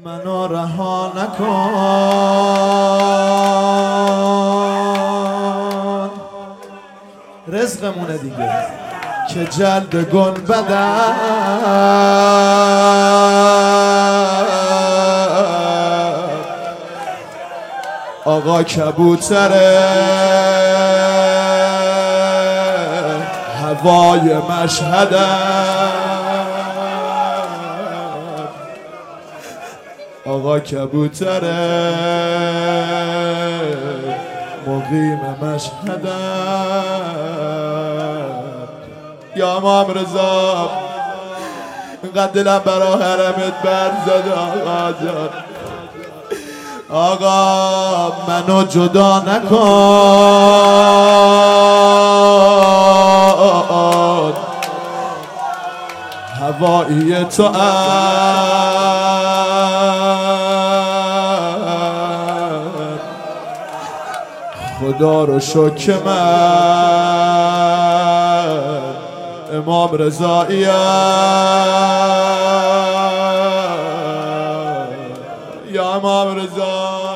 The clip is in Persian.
منو رها نکن، رزقمونه دیگه که جلد گنبدم آقا کبوتره هوای مشهدم، آقا کبوتره مقیم مشهدم. یا امام رضا اینقدر دلم برا حرمت بر زد آقا جان، آقا منو جدا نکن، هوایی تو خدا رو شکر من امام رضاییم. یا امام رضا